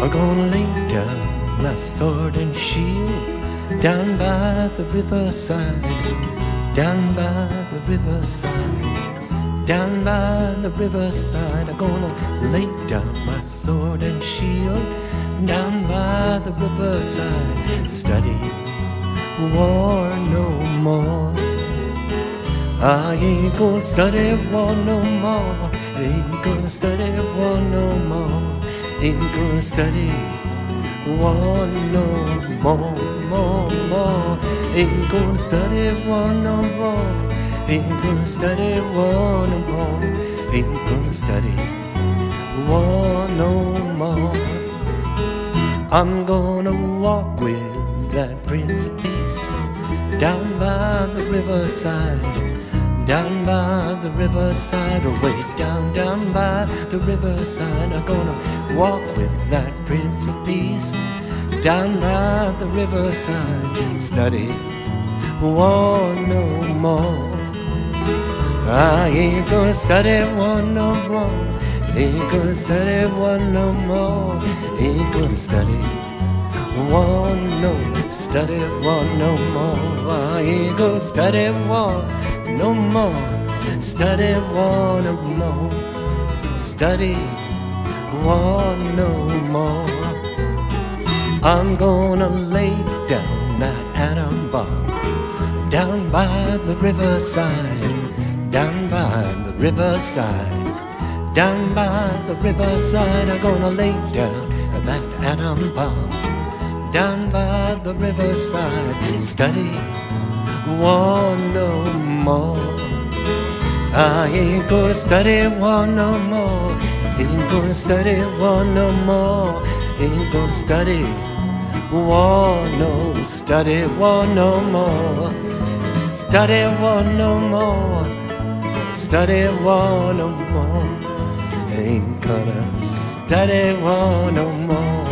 I'm gonna lay down my sword and shield down by the riverside, down by the riverside, down by the riverside. I'm gonna lay down my sword and shield down by the riverside. Study war no more. I ain't gonna study war no more. Ain't gonna study war no more. Ain't gonna study war no more. Ain't gonna study war no more. Ain't gonna study war no more. Ain't gonna study war no more. I'm gonna walk with that Prince of Peace down by the riverside, down by the riverside, way down by the riverside. I'm gonna walk with that Prince of Peace down by the riverside. Study war no more. I ain't gonna study war no more. Ain't gonna study war no more. Ain't gonna study war no, study war no more. I ain't gonna study war no more. Study war no more. Study war no more. I'm gonna lay down that atom bomb down by the riverside, down by the riverside, down by the riverside. I'm gonna lay down that atom bomb down by the riverside. Study war no more. I ain't gonna study war no more. Ain't gonna study war no more. Ain't gonna study war no, study war no more. Study war no more. Study war no more. Ain't gonna study war no more.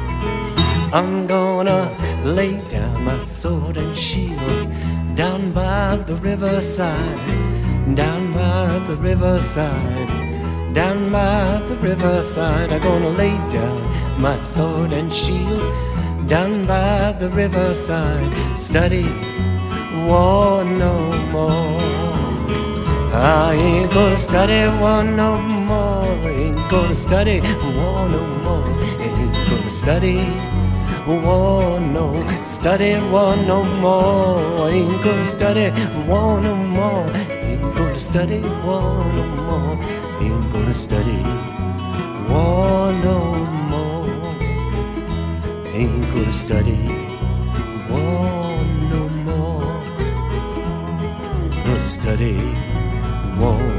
I'm gonna lay down my sword and shield down by the riverside, down by the riverside, down by the riverside. I'm gonna lay down my sword and shield down by the riverside. Study war no more. I ain't gonna study war no more. Ain't gonna study war no more. Ain't gonna study war no, study war no more. Ain't gonna study war no more. Ain't gonna study war no more. Ain't gonna study war no more. Ain't gonna study war no more. Gonna study war